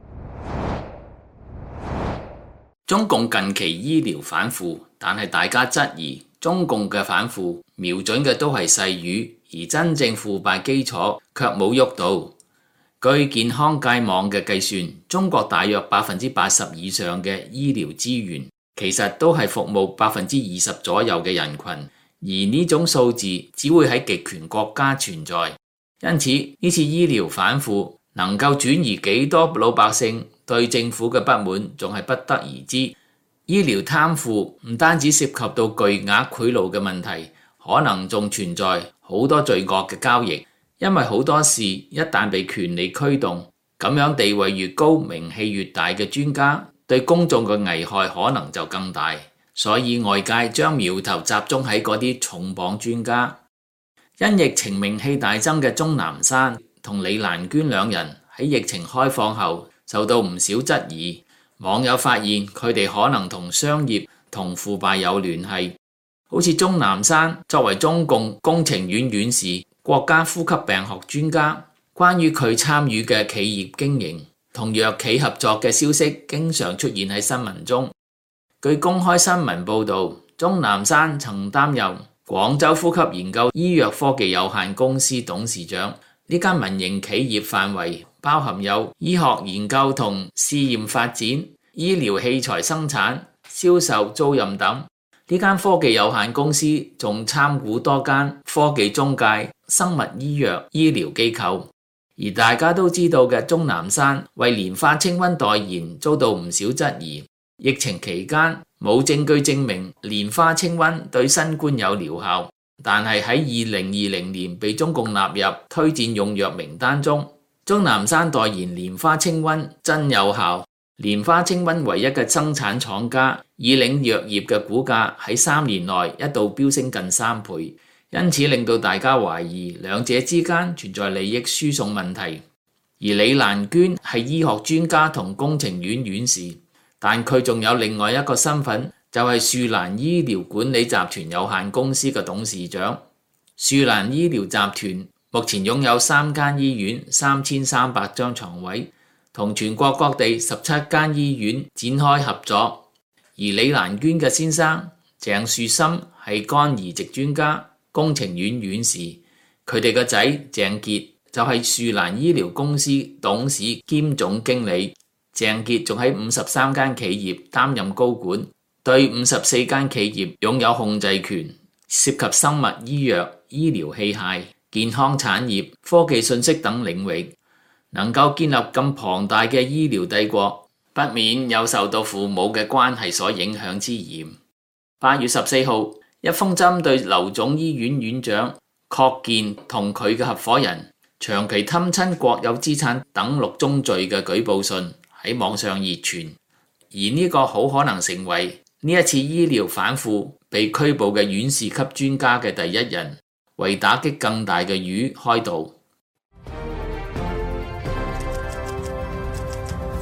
F: 中共近期醫療反腐，但係大家質疑中共嘅反腐瞄準嘅都係細魚，而真正腐敗基礎卻冇喐到。據健康界網嘅計算，中國大約百分之八十以上嘅醫療資源其實都係服務百分之二十左右嘅人群，而呢種數字只會喺極權國家存在。因此呢次醫療反腐能夠轉移幾多老百姓對政府嘅不滿，仲係不得而知。醫療貪腐唔單止涉及到巨額賄賂嘅問題，可能仲存在好多罪惡嘅交易。因為好多事一旦被權力驅動，咁樣地位越高、名氣越大嘅專家，對公眾嘅危害可能就更大。所以外界將苗頭集中喺嗰啲重磅專家。因疫情名氣大增嘅鍾南山同李蘭娟兩人喺疫情開放後受到唔少質疑。網友發現佢哋可能同商業同腐敗有聯繫。好似鍾南山作為中共工程院院士、國家呼吸病學專家，關於佢參與嘅企業經營同藥企合作嘅消息經常出現喺新聞中。據公開新聞報道，鍾南山曾擔任廣州呼吸研究醫藥科技有限公司董事長。呢間民營企業範圍包含有醫學研究同試驗發展、醫療器材生產、銷售、租賃等。呢間科技有限公司仲參股多間科技中介、生物醫藥、醫療機構。而大家都知道嘅鍾南山為蓮花清瘟代言遭到唔少質疑。疫情期間冇證據證明蓮花清瘟對新冠有療效，但係喺二零二零年被中共納入推薦用藥名單中。鍾南山代言蓮花清瘟真有效。蓮花清瘟唯一嘅生產廠家以領藥業嘅股價喺三年內一度飆升近三倍，因此令到大家懷疑兩者之間存在利益輸送問題。而李蘭娟係醫學專家同工程院院士，但佢仲有另外一個身份，就係樹蘭醫療管理集團有限公司嘅董事長。樹蘭醫療集團目前擁有三間醫院、三千三百張床位，同全國各地十七間醫院展開合作。而李蘭娟嘅先生鄭樹森係肝移植專家、工程院院士，佢哋個仔鄭傑就係樹蘭醫療公司董事兼總經理。鄭傑仲喺五十三間企業擔任高管，對五十四間企業擁有控制權，涉及生物醫藥、醫療器械、健康產業、科技信息等領域。能夠建立咁龐大嘅醫療帝國，不免有受到父母嘅關係所影響之嫌。八月十四號，一封針對劉總醫院院長郝建同佢嘅合夥人長期貪親國有資產等六宗罪嘅舉報信喺網上熱傳，而呢個好可能成為呢一次醫療反腐被拘捕嘅院士級專家嘅第一人，為打擊更大嘅魚開道。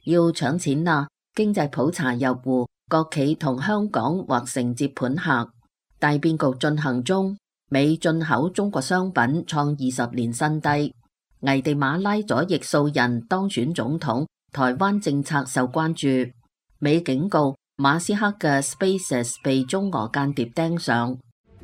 E: 要搶錢啦！經濟普查入戶，國企同香港或成接盤客。大變局進行中，美進口中國商品創二十年新低。危地馬拉左翼素人當選總統，台灣政策受關注。美警告馬斯克嘅 SpaceX 被中俄間諜盯上。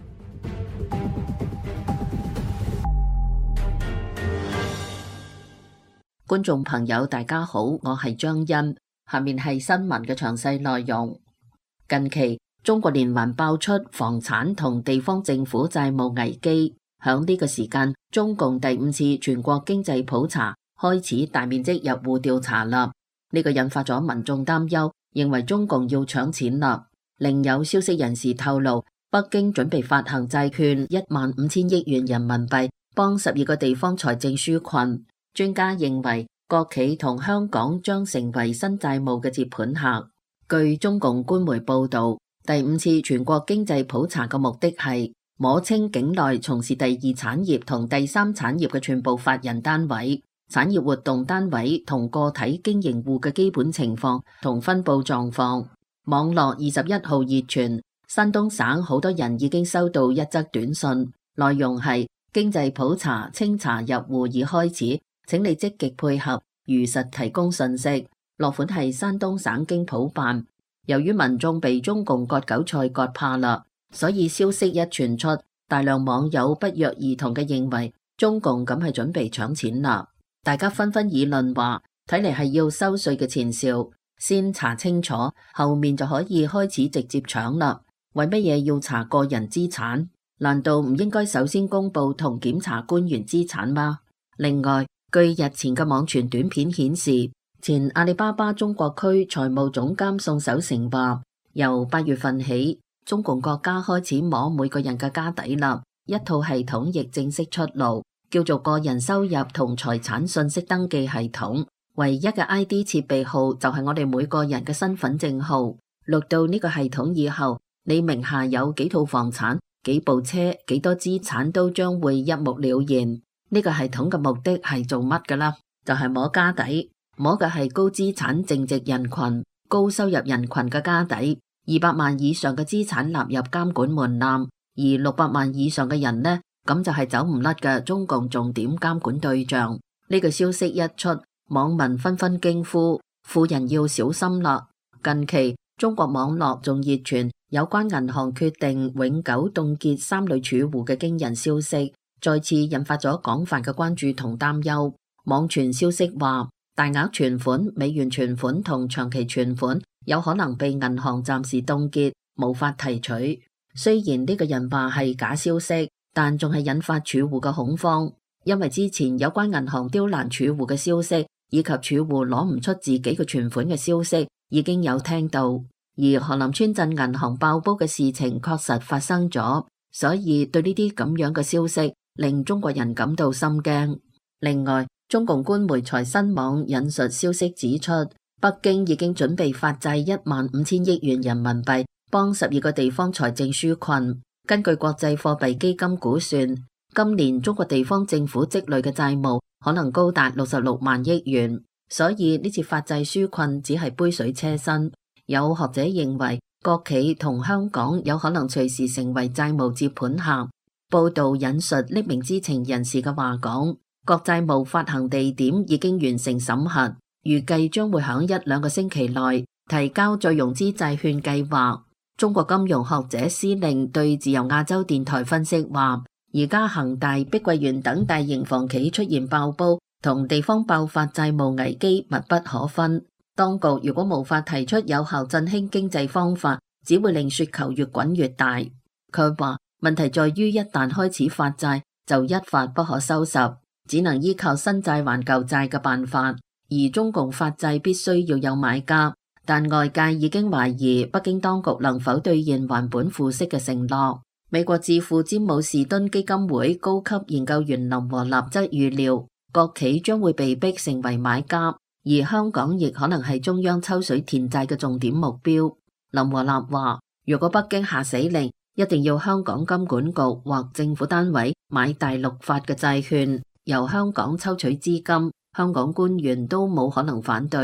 E: 觀眾朋友大家好，我係張欣，下面係新聞嘅詳細內容。近期中國連環爆出房產同地方政府債務危機，響呢個時間，中共第五次全國經濟普查開始大面積入戶調查啦。呢個引發咗民眾擔憂，認為中共要搶錢啦。另有消息人士透露，北京準備發行債券一萬五千億元人民幣，幫十二個地方財政紓困。專家認為，國企同香港將成為新債務嘅接盤客。據中共官媒報道，第五次全國經濟普查嘅目的係摸清境內從事第二產業同第三產業嘅全部法人單位、產業活動單位同個體經營戶嘅基本情況同分佈狀況。網絡二十一號熱傳，山東省好多人已經收到一則短信，內容係經濟普查清查入戶已開始，請你積極配合，如實提供信息。落款係山東省經普辦。由於民眾被中共割韭菜割怕啦，所以消息一傳出，大量網友不約而同嘅認為中共咁係準備搶錢啦。大家紛紛議論話，睇嚟係要收稅嘅前兆，先查清楚，後面就可以開始直接搶啦。為乜嘢要查個人資產？難道唔應該首先公布同檢查官員資產嗎？另外，據日前嘅網傳短片顯示，前阿里巴巴中國區財務總監宋守成話，由八月份起，中共國家開始摸每個人嘅家底啦。一套系統亦正式出爐，叫做個人收入同財產信息登記系統。唯一嘅 I D 設備號就係我哋每個人嘅身份證號。錄到呢個系統以後，你名下有幾套房產、幾部車、幾多資產都將會一目了然。呢個系統嘅目的係做乜㗎啦？就係摸家底。摸嘅係高資產淨值人群、高收入人群嘅家底，二百萬以上嘅資產納入監管門檻，而六百萬以上嘅人呢，咁就係走唔甩嘅中共重點監管對象。呢個消息一出，網民紛紛驚呼：富人要小心啦！近期中國網絡仲熱傳有關銀行決定永久凍結三類儲戶嘅驚人消息，再次引發咗廣泛嘅關注同擔憂。網傳消息話，大額存款、美元存款同長期存款有可能被銀行暫時凍結，無法提取。雖然呢個人話係假消息，但仲係引發儲戶嘅恐慌，因為之前有關銀行刁難儲戶嘅消息，以及儲戶攞唔出自己嘅存款嘅消息，已經有聽到。而河南村鎮銀行爆煲嘅事情確實發生咗，所以對呢啲咁樣嘅消息，令中國人感到心驚。另外，中共官媒財新網引述消息指出，北京已經準備發債一萬五千億元人民幣，幫十二個地方財政紓困。根據國際貨幣基金估算，今年中國地方政府積累嘅債務可能高達六十六萬億元，所以呢次發債紓困只係杯水車薪。有學者認為，國企同香港有可能隨時成為債務接盤客。報道引述匿名知情人士嘅話講，國債務發行地點已經完成審核，預計將會響一兩個星期內提交再融資債券計劃。中國金融學者司令對自由亞洲電台分析話，而家恒大、碧桂園等大型房企出現爆煲，同地方爆發債務危機密不可分。當局如果無法提出有效振興經濟方法，只會令雪球越滾越大。佢話，問題在於一旦開始發債，就一發不可收拾。只能依靠新債還舊債嘅辦法，而中共發債必須要有買家，但外界已經懷疑北京當局能否兌現還本付息嘅承諾。美國智庫詹姆士敦基金會高級研究員林和立則預料，國企將會被逼成為買家，而香港亦可能係中央抽水填債嘅重點目標。林和立話，如果北京下死令，一定要香港金管局或政府單位買大陸發嘅債券，由香港抽取資金，香港官員都冇可能反對。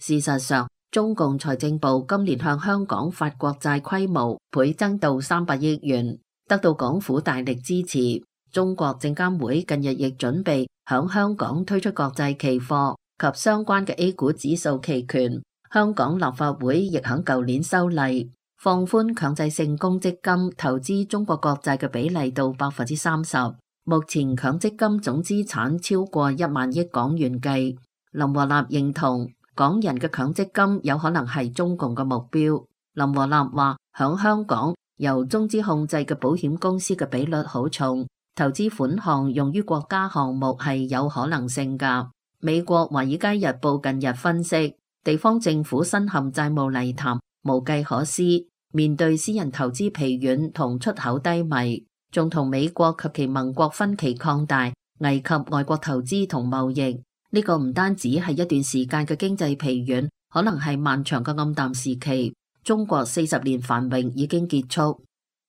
E: 事實上，中共財政部今年向香港發國債規模倍增到三百億元，得到港府大力支持。中國證監會近日亦準備響香港推出國債期貨及相關嘅 A 股指數期權。香港立法會亦響舊年修例，放寬強制性公積金投資中國國債嘅比例到百分之三十。目前強積金總資產超過一萬億港元計。林和立認同港人嘅強積金有可能係中共嘅目標。林和立話，響香港由中資控制嘅保險公司嘅比率好重，投資款項用於國家項目係有可能性㗎。美國華爾街日報近日分析，地方政府身陷債務泥潭，無計可施，面對私人投資疲軟同出口低迷，仲同美國及其盟國分歧擴大，危及外國投資同貿易。呢個唔單止係一段時間嘅經濟疲軟，可能係漫長嘅暗淡時期。中國四十年繁榮已經結束。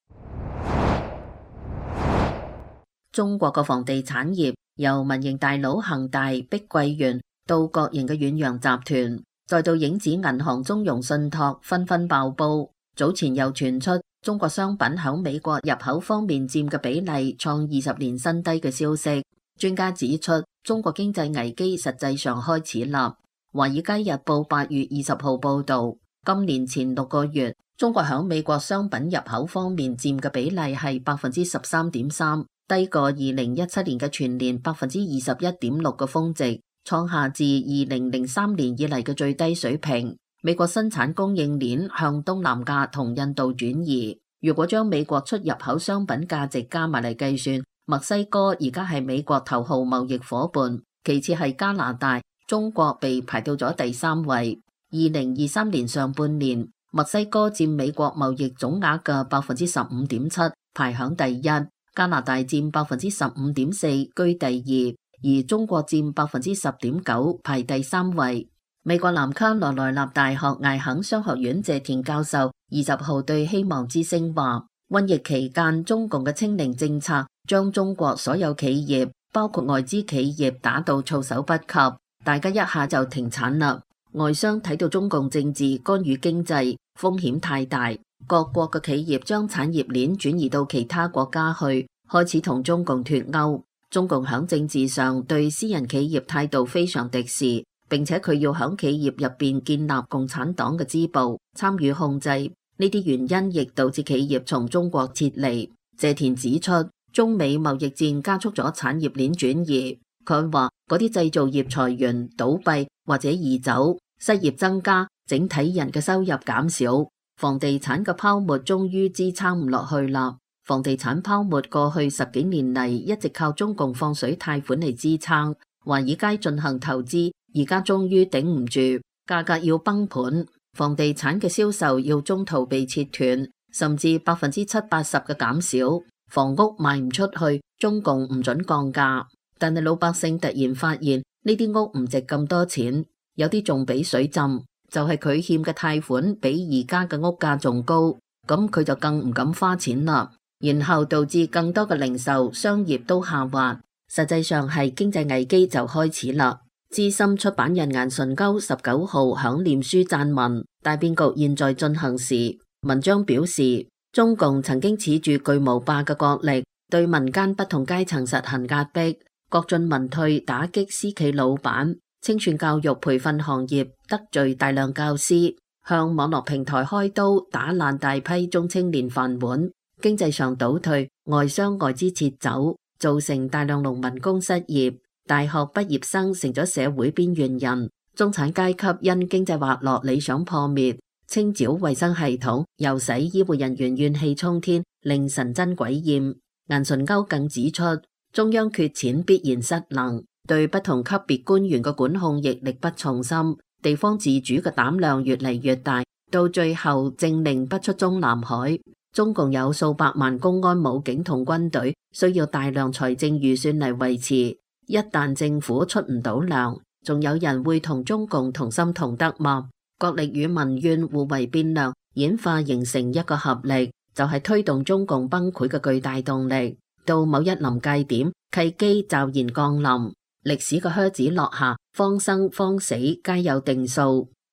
E: 中國嘅房地產業由民營大佬恒大、碧桂園到國營嘅遠洋集團，再到影子銀行中融信託紛紛爆煲。早前又傳出中國商品響美國入口方面佔嘅比例創二十年新低嘅消息。專家指出，中國經濟危機實際上開始啦。華爾街日報八月二十號報道，今年前六個月，中國響美國商品入口方面佔嘅比例係百分之十三點三，低過二零一七年嘅全年百分之二十一點六嘅峰值，創下自二零零三年以嚟嘅最低水平。美國生產供應鏈向東南亞同印度轉移。如果將美國出入口商品價值加埋嚟計算，墨西哥而家係美國頭號貿易夥伴，其次係加拿大，中國被排到咗第三位。二零二三年上半年，墨西哥佔美國貿易總額嘅百分之十五點七，排響第一；加拿大佔百分之十五點四，居第二，而中國佔百分之十點九，排第三位。美國南卡羅來納大學艾肯商學院謝田教授二十號對希望之聲話，瘟疫期間中共嘅清零政策將中國所有企業，包括外資企業打到措手不及，大家一下就停產啦。外商睇到中共政治干預經濟風險太大，各國嘅企業將產業鏈轉移到其他國家去，開始同中共脫鈎。中共響政治上對私人企業態度非常敵視，並且佢要響企業入邊建立共產黨嘅支部，參與控制。呢啲原因亦導致企業從中國撤離。謝田指出，中美貿易戰加速咗產業鏈轉移。佢話嗰啲製造業裁員、倒閉或者移走，失業增加，整體人嘅收入減少，房地產嘅泡沫終於支撐唔落去啦。房地產泡沫過去十幾年嚟一直靠中共放水貸款嚟支撐，華爾街進行投資，而家終於頂唔住，價格要崩盤，房地產嘅銷售要中途被切斷，甚至百分之七八十嘅減少，房屋賣唔出去，中共唔准降價。但係老百姓突然發現呢啲屋唔值咁多錢，有啲仲俾水浸，就係佢欠嘅貸款比而家嘅屋價仲高，咁佢就更唔敢花錢啦。然後導致更多嘅零售商業都下滑，實際上係經濟危機就開始啦。資深出版人顏純鈎十九號響臉書撰文，大變局現在進行時。文章表示，中共曾經恃住巨無霸嘅國力，對民間不同階層實行壓迫，國進民退，打擊私企老闆，清算教育培訓行業，得罪大量教師，向網絡平台開刀，打爛大批中青年飯碗，經濟上倒退，外商外資撤走，造成大量農民工失業，大學畢業生成咗社會邊緣人，中產階級因經濟滑落理想破滅，清剿衛生系統，又使醫護人員怨氣沖天，令神憎鬼厭。顏純鈎更指出，中央缺錢必然失能，對不同級別官員嘅管控亦力不從心，地方自主嘅膽量越嚟越大，到最後政令不出中南海。中共有數百萬公安武警同軍隊，需要大量財政預算嚟維持。一旦政府出唔到糧，仲有人會同中共同心同德嗎？國力與民怨互為變量，演化形成一個合力，就係、是、推動中共崩潰嘅巨大動力。到某一臨界點，契機驟然降臨，歷史嘅靴子落下，方生方死皆有定數。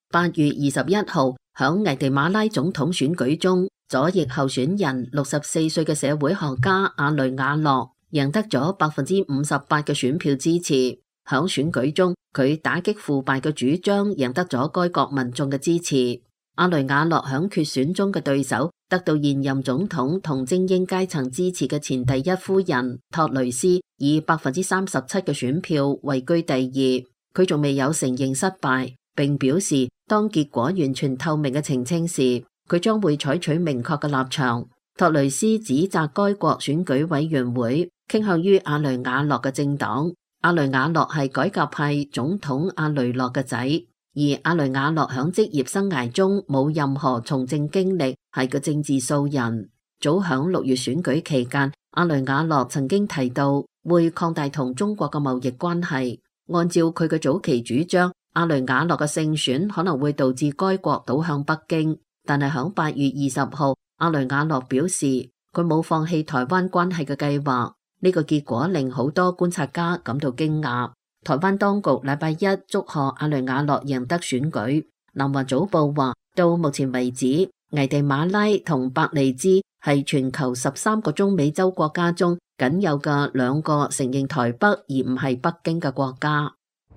E: 八月二十一號，響危地馬拉總統選舉中，左翼候選人六十四歲嘅社會學家阿雷瓦諾贏得咗百分之五十八嘅選票支持。響選舉中，佢打擊腐敗嘅主張贏得咗該國民眾嘅支持。阿雷瓦諾響決選中嘅對手，得到現任總統同精英階層支持嘅前第一夫人托雷斯，以百分之三十七嘅選票位居第二。佢仲未有承認失敗，並表示當結果完全透明嘅澄清時，佢將會採取明確嘅立場。托雷斯指責該國選舉委員會傾向於阿雷瓦諾嘅政黨。阿雷瓦諾係改革派總統阿雷諾嘅仔，而阿雷瓦諾響職業生涯中冇任何從政經歷，係個政治素人。早響六月選舉期間，阿雷瓦諾曾經提到會擴大同中國嘅貿易關係。按照佢嘅早期主張，阿雷瓦諾嘅勝選可能會導致該國倒向北京。但係響八月二十號，阿雷瓦諾表示佢冇放棄台灣關係嘅計劃。呢個結果令好多觀察家感到驚訝。台灣當局禮拜一祝賀阿雷瓦諾贏得選舉。南華早報話，到目前為止，危地馬拉同伯利茲係全球十三個中美洲國家中僅有嘅兩個承認台北而唔係北京嘅國家。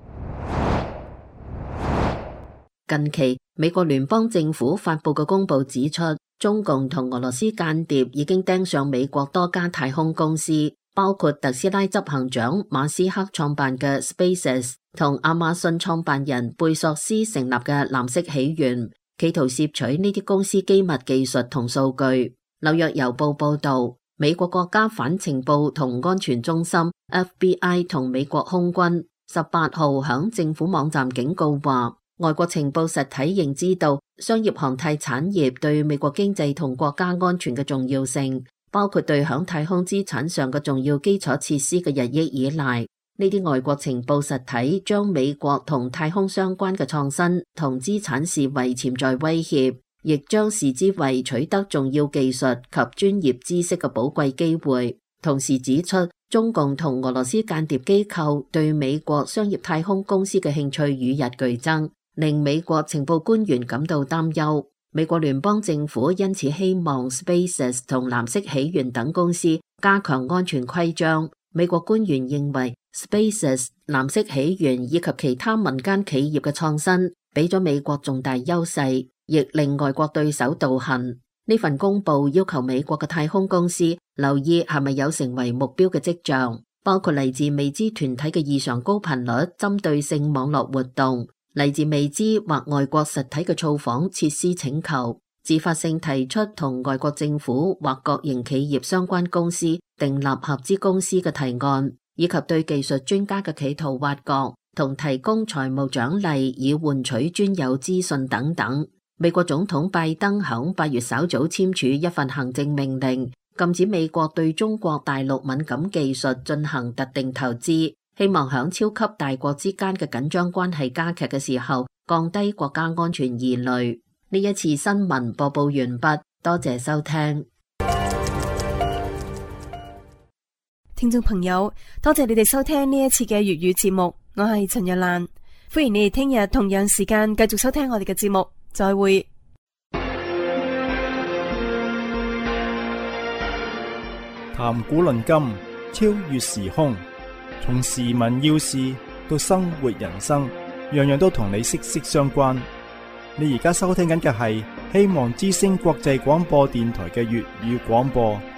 E: 近期，美國聯邦政府發佈嘅公報指出，中共同俄羅斯間諜已經盯上美國多家太空公司，包括特斯拉執行長馬斯克創辦嘅 SpaceX 同亞馬遜創辦人貝索斯成立嘅藍色起源，企圖攝取呢啲公司機密技術同數據。紐約郵報報道，美國國家反情報同安全中心 F B I 同美國空軍十八號響政府網站警告話，外國情報實體認知到商業航太產業對美國經濟同國家安全嘅重要性，包括對響太空資產上嘅重要基礎設施嘅日益依賴。呢啲外國情報實體將美國同太空相關嘅創新同資產視為潛在威脅，亦將視之為取得重要技術及專業知識嘅寶貴機會。同時指出，中共同俄羅斯間諜機構對美國商業太空公司嘅興趣與日俱增，令美國情報官員感到擔憂。美國聯邦政府因此希望 SpaceX 同藍色起源等公司加強安全規章。美國官員認為 SpaceX、藍色起源以及其他民間企業嘅創新俾咗美國重大優勢，亦令外國對手妒恨。呢份公報要求美國嘅太空公司留意係咪有成為目標嘅跡象，包括嚟自未知團體嘅異常高頻率針對性網絡活動，嚟自未知或外國實體嘅造訪設施請求，自發性提出同外國政府或國營企業相關公司訂立合資公司嘅提案，以及對技術專家嘅企圖挖角同提供財務獎勵以換取專有資訊等等。美國總統拜登響八月稍早簽署一份行政命令，禁止美國對中國大陸敏感技術進行特定投資，希望響超級大國之間嘅緊張關係加劇嘅時候，降低國家安全疑慮。呢一次新聞播報完畢，多謝收聽。
B: 聽眾朋友，多謝你哋收聽呢一次嘅粵語節目，我係陳日蘭，歡迎你哋聽日同樣時間繼續收聽我哋嘅節目，再會。
A: 談古論今，超越時空，從時聞要事到生活人生，樣樣都同你息息相關。你而家收聽緊嘅係希望之聲國際廣播電台嘅粵語廣播。